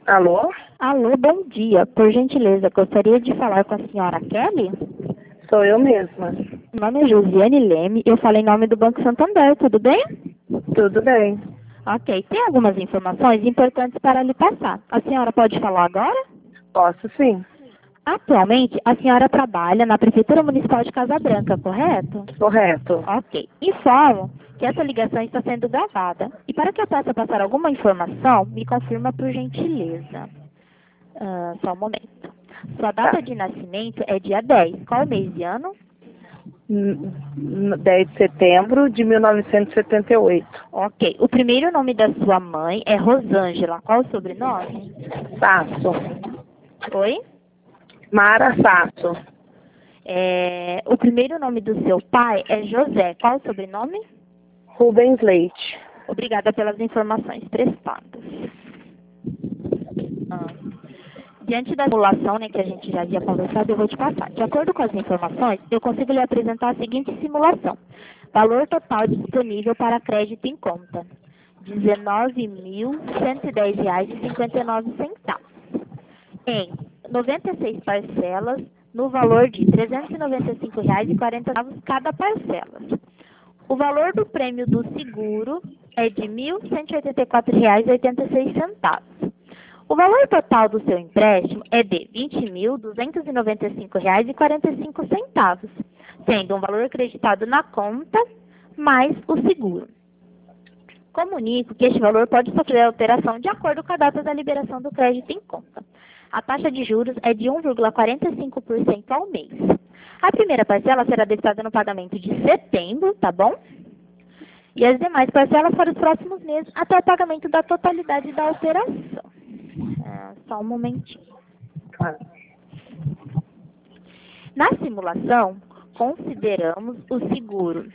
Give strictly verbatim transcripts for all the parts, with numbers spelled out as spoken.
Alô? Alô, bom dia. Por gentileza, gostaria de falar com a senhora Kelly? Sou eu mesma. Meu nome é Josiane Leme, eu falo em nome do Banco Santander, tudo bem? Tudo bem. Ok, tem algumas informações importantes para lhe passar. A senhora pode falar agora? Posso sim. Atualmente, a senhora trabalha na Prefeitura Municipal de Casa Branca, correto? Correto. Ok. Informo que essa ligação está sendo gravada. E para que eu possa passar alguma informação, me confirma por gentileza. Ah, só um momento. Sua Tá. data de nascimento é dia dez. Qual mês e ano? Hum, hum, dez de setembro de mil novecentos e setenta e oito. Ok. O primeiro nome da sua mãe é Rosângela. Qual o sobrenome? Sasso. Oi? Mara Sasso. É, o primeiro nome do seu pai é José. Qual o sobrenome? Rubens Leite. Obrigada pelas informações prestadas. Ah. Diante da simulação, né, que a gente já havia conversado, eu vou te passar. De acordo com as informações, eu consigo lhe apresentar a seguinte simulação. Valor total disponível para crédito em conta: dezenove mil cento e dez reais e cinquenta e nove centavos. Em noventa e seis parcelas, no valor de trezentos e noventa e cinco reais e quarenta centavos cada parcela. O valor do prêmio do seguro é de mil cento e oitenta e quatro reais e oitenta e seis centavos. O valor total do seu empréstimo é de vinte mil duzentos e noventa e cinco reais e quarenta e cinco centavos, sendo um valor acreditado na conta mais o seguro. Comunico que este valor pode sofrer alteração de acordo com a data da liberação do crédito em conta. A taxa de juros é de um vírgula quarenta e cinco por cento ao mês. A primeira parcela será debitada no pagamento de setembro, tá bom? E as demais parcelas para os próximos meses até o pagamento da totalidade da operação. É, só um momentinho. Ah, Na simulação, consideramos o seguro.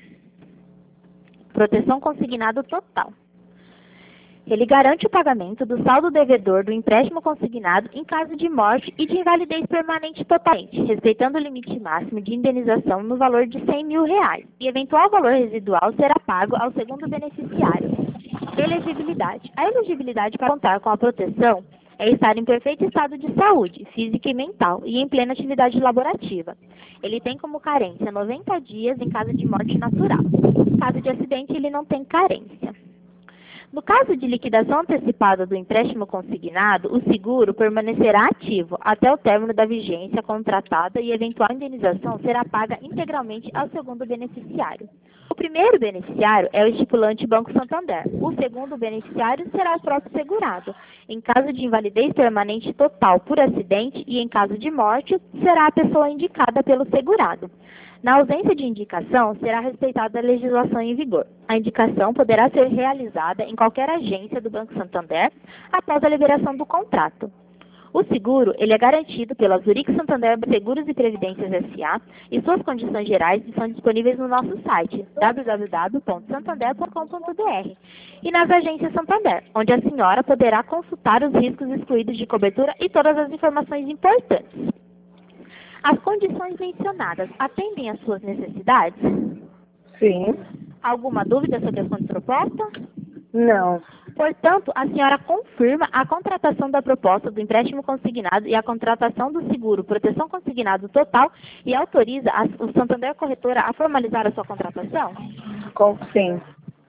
Proteção consignado total. Ele garante o pagamento do saldo devedor do empréstimo consignado em caso de morte e de invalidez permanente totalmente, respeitando o limite máximo de indenização no valor de cem mil reais. E eventual valor residual será pago ao segundo beneficiário. Elegibilidade. A elegibilidade para contar com a proteção é estar em perfeito estado de saúde, física e mental, e em plena atividade laborativa. Ele tem como carência noventa dias em caso de morte natural. Em caso de acidente, ele não tem carência. No caso de liquidação antecipada do empréstimo consignado, o seguro permanecerá ativo até o término da vigência contratada e eventual indenização será paga integralmente ao segundo beneficiário. O primeiro beneficiário é o estipulante Banco Santander. O segundo beneficiário será o próprio segurado. Em caso de invalidez permanente total por acidente e em caso de morte, será a pessoa indicada pelo segurado. Na ausência de indicação, será respeitada a legislação em vigor. A indicação poderá ser realizada em qualquer agência do Banco Santander após a liberação do contrato. O seguro ele é garantido pela Zurich Santander Seguros e Previdências S A e suas condições gerais estão disponíveis no nosso site w w w ponto santander ponto com ponto b r e nas agências Santander, onde a senhora poderá consultar os riscos excluídos de cobertura e todas as informações importantes. As condições mencionadas atendem às suas necessidades? sim. Alguma dúvida sobre as condições propostas? Não. Portanto, a senhora confirma a contratação da proposta do empréstimo consignado e a contratação do seguro proteção consignado total e autoriza a, o Santander Corretora a formalizar a sua contratação? Com, sim.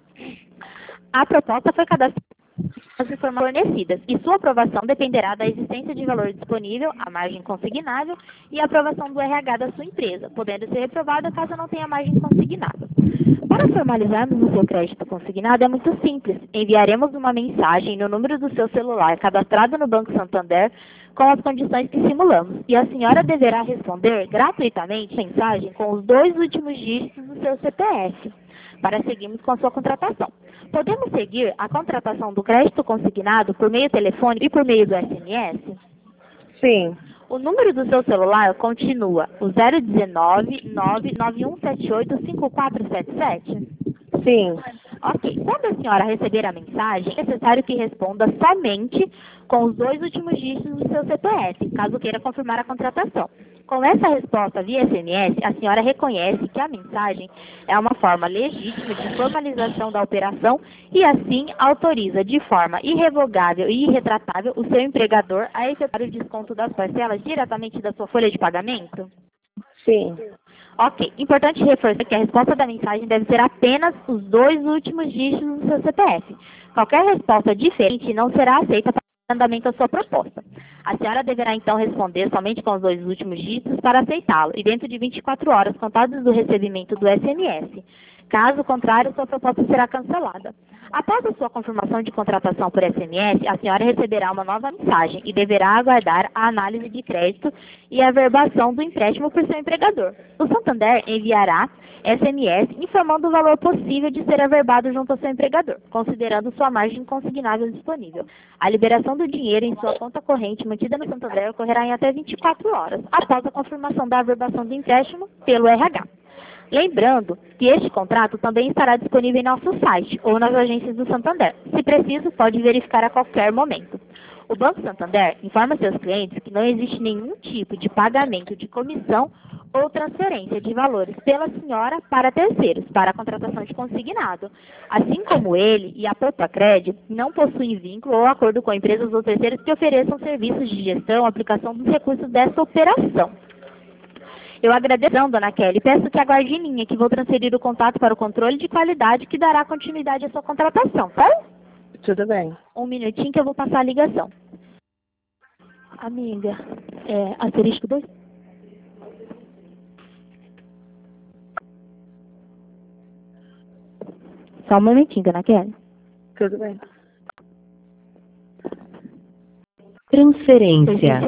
A proposta foi cadastrada as informações fornecidas e sua aprovação dependerá da existência de valor disponível, a margem consignável e a aprovação do R H da sua empresa, podendo ser reprovada caso não tenha margem consignável. Para formalizarmos o seu crédito consignado é muito simples. Enviaremos uma mensagem no número do seu celular cadastrado no Banco Santander com as condições que simulamos e a senhora deverá responder gratuitamente a mensagem com os dois últimos dígitos do seu C P F para seguirmos com a sua contratação. Podemos seguir a contratação do crédito consignado por meio telefônico e por meio do S M S? Sim. O número do seu celular continua o zero um nove, nove nove um sete oito, cinco quatro sete sete? Sim. Ok. Quando a senhora receber a mensagem, é necessário que responda somente com os dois últimos dígitos do seu C P F, caso queira confirmar a contratação. Com essa resposta via S M S, a senhora reconhece que a mensagem é uma forma legítima de formalização da operação e, assim, autoriza de forma irrevogável e irretratável o seu empregador a efetuar o desconto das parcelas diretamente da sua folha de pagamento? Sim. Ok. Importante reforçar que a resposta da mensagem deve ser apenas os dois últimos dígitos do seu C P F. Qualquer resposta diferente não será aceita para o andamento da sua proposta. A senhora deverá então responder somente com os dois últimos dígitos para aceitá-lo e dentro de vinte e quatro horas contadas do recebimento do S M S. Caso contrário, sua proposta será cancelada. Após a sua confirmação de contratação por S M S, a senhora receberá uma nova mensagem e deverá aguardar a análise de crédito e a verbação do empréstimo por seu empregador. O Santander enviará S M S informando o valor possível de ser averbado junto ao seu empregador, considerando sua margem consignável disponível. A liberação do dinheiro em sua conta corrente mantida no Santander ocorrerá em até vinte e quatro horas, após a confirmação da averbação do empréstimo pelo R H. Lembrando que este contrato também estará disponível em nosso site ou nas agências do Santander. Se preciso, pode verificar a qualquer momento. O Banco Santander informa seus clientes que não existe nenhum tipo de pagamento de comissão ou transferência de valores pela senhora para terceiros, para a contratação de consignado. Assim como ele e a Propacred não possuem vínculo ou acordo com empresas ou terceiros que ofereçam serviços de gestão ou aplicação dos recursos dessa operação. Eu agradeço, dona Kelly, peço que aguarde em linha, que vou transferir o contato para o controle de qualidade que dará continuidade à sua contratação, tá? Tudo bem. Um minutinho que eu vou passar a ligação. Amiga, é asterisco dois? Só um momentinho, dona Kelly. Tudo bem. Transferência.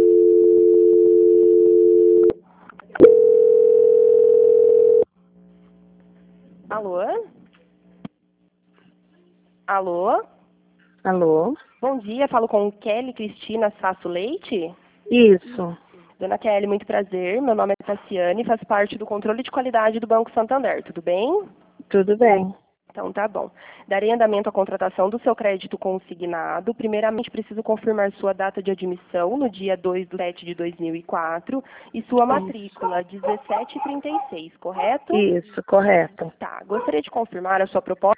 Alô? Alô? Alô? Bom dia, falo com Kelly Cristina Sasso Leite? Isso. Dona Kelly, muito prazer. Meu nome é Tassiane e faço parte do controle de qualidade do Banco Santander. Tudo bem? Tudo bem. Então tá bom. Darei andamento à contratação do seu crédito consignado. Primeiramente, preciso confirmar sua data de admissão no dia dois de setembro de dois mil e quatro e sua matrícula dezessete trinta e seis, correto? Isso, correto. Tá. Gostaria de confirmar a sua proposta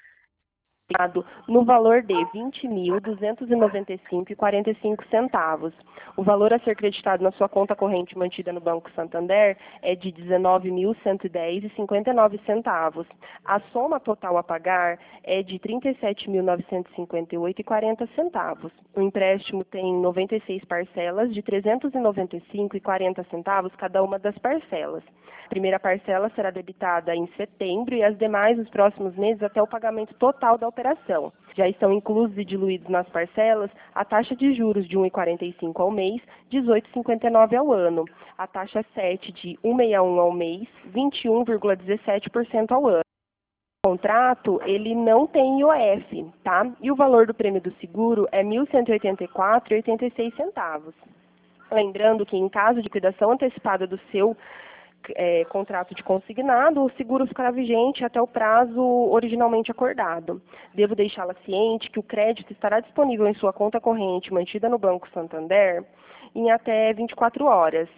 no valor de vinte mil duzentos e noventa e cinco reais e quarenta e cinco centavos. O valor a ser creditado na sua conta corrente mantida no Banco Santander é de dezenove mil cento e dez reais e cinquenta e nove centavos. A soma total a pagar é de trinta e sete mil novecentos e cinquenta e oito reais e quarenta centavos. O empréstimo tem noventa e seis parcelas de trezentos e noventa e cinco reais e quarenta centavos cada uma das parcelas. A primeira parcela será debitada em setembro e as demais nos próximos meses até o pagamento total da operação. Já estão inclusos e diluídos nas parcelas a taxa de juros de um vírgula quarenta e cinco ao mês, dezoito vírgula cinquenta e nove ao ano, a taxa sete de um vírgula sessenta e um ao mês, vinte e um vírgula dezessete por cento ao ano. O contrato, ele não tem I O F, tá? E o valor do prêmio do seguro é mil cento e oitenta e quatro reais e oitenta e seis centavos. Lembrando que em caso de liquidação antecipada do seu É, contrato de consignado, o seguro ficará vigente até o prazo originalmente acordado. Devo deixá-la ciente que o crédito estará disponível em sua conta corrente mantida no Banco Santander em até vinte e quatro horas.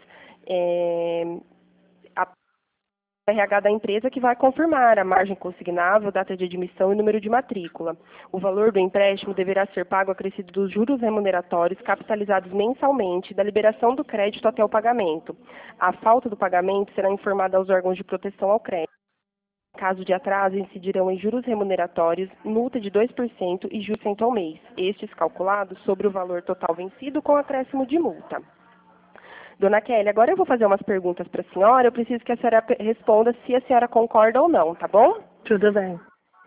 É, a R H da empresa que vai confirmar a margem consignável, data de admissão e número de matrícula. O valor do empréstimo deverá ser pago acrescido dos juros remuneratórios capitalizados mensalmente da liberação do crédito até o pagamento. A falta do pagamento será informada aos órgãos de proteção ao crédito. Em caso de atraso, incidirão em juros remuneratórios, multa de dois por cento e juros cem ao mês, estes calculados sobre o valor total vencido com acréscimo de multa. Dona Kelly, agora eu vou fazer umas perguntas para a senhora, eu preciso que a senhora responda se a senhora concorda ou não, tá bom? Tudo bem.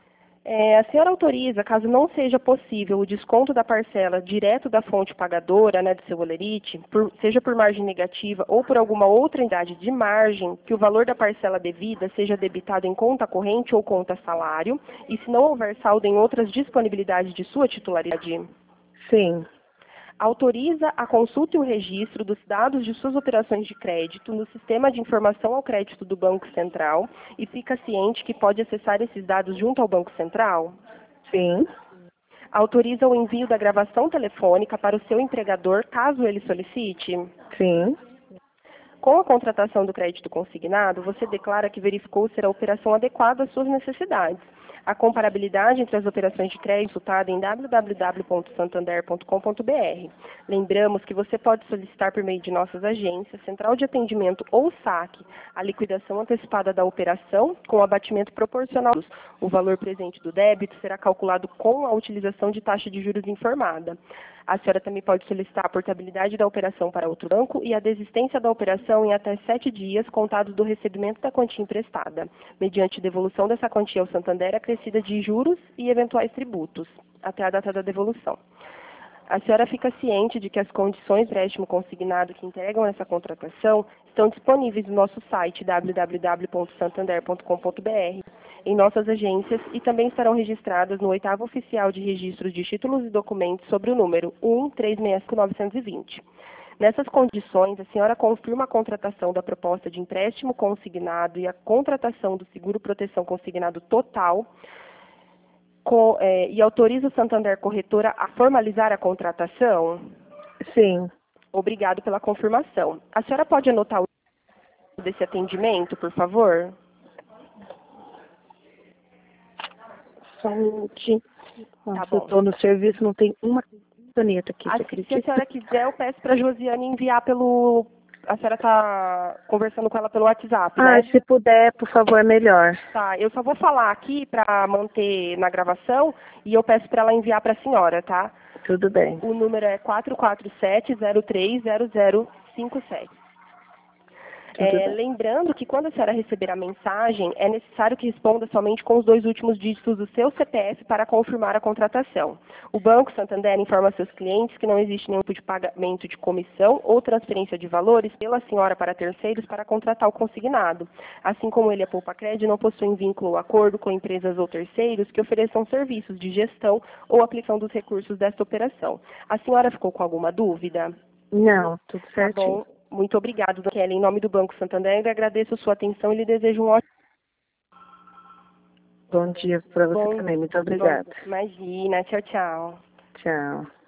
É, a senhora autoriza, caso não seja possível, o desconto da parcela direto da fonte pagadora, né, do seu olerite, por, seja por margem negativa ou por alguma outra entidade de margem, que o valor da parcela devida seja debitado em conta corrente ou conta salário, e se não houver saldo em outras disponibilidades de sua titularidade? Sim. Autoriza a consulta e o registro dos dados de suas operações de crédito no Sistema de Informação ao Crédito do Banco Central e fica ciente que pode acessar esses dados junto ao Banco Central? Sim. Autoriza o envio da gravação telefônica para o seu empregador, caso ele solicite? Sim. Com a contratação do crédito consignado, você declara que verificou ser a operação adequada às suas necessidades. A comparabilidade entre as operações de crédito está em w w w ponto santander ponto com ponto b r. Lembramos que você pode solicitar por meio de nossas agências, central de atendimento ou saque, a liquidação antecipada da operação com abatimento proporcional. O valor presente do débito será calculado com a utilização de taxa de juros informada. A senhora também pode solicitar a portabilidade da operação para outro banco e a desistência da operação em até sete dias contados do recebimento da quantia emprestada, mediante devolução dessa quantia ao Santander acrescida de juros e eventuais tributos, até a data da devolução. A senhora fica ciente de que as condições de empréstimo consignado que integram essa contratação estão disponíveis no nosso site w w w ponto santander ponto com ponto b r, em nossas agências e também estarão registradas no oitavo oficial de registros de títulos e documentos sobre o número um três seis cinco nove dois zero. Nessas condições, a senhora confirma a contratação da proposta de empréstimo consignado e a contratação do seguro proteção consignado total com, é, e autoriza o Santander Corretora a formalizar a contratação? Sim. Obrigado pela confirmação. A senhora pode anotar o desse atendimento, por favor? Só um minutinho. Tá Nossa, bom. eu estou no serviço, não tem uma caneta aqui, você Assim, acredita? se a senhora quiser, eu peço para a Josiane enviar pelo... A senhora está conversando com ela pelo WhatsApp, Ah, né? se puder, por favor, é melhor. Tá, eu só vou falar aqui para manter na gravação e eu peço para ela enviar para a senhora, tá? Tudo bem. O número é quatro quatro sete zero três zero zero cinco sete. Tudo É, bem. lembrando que quando a senhora receber a mensagem, é necessário que responda somente com os dois últimos dígitos do seu C P F para confirmar a contratação. O Banco Santander informa seus clientes que não existe nenhum tipo de pagamento de comissão ou transferência de valores pela senhora para terceiros para contratar o consignado. Assim como ele é poupa-crédito, não possui vínculo ou acordo com empresas ou terceiros que ofereçam serviços de gestão ou aplicação dos recursos desta operação. A senhora ficou com alguma dúvida? Não, tudo Tá certinho. bom. Muito obrigado, dona Kelly. Em nome do Banco Santander, eu agradeço a sua atenção e lhe desejo um ótimo... Bom dia para você Bom, também. Muito obrigada. bom, imagina. Tchau, tchau. Tchau.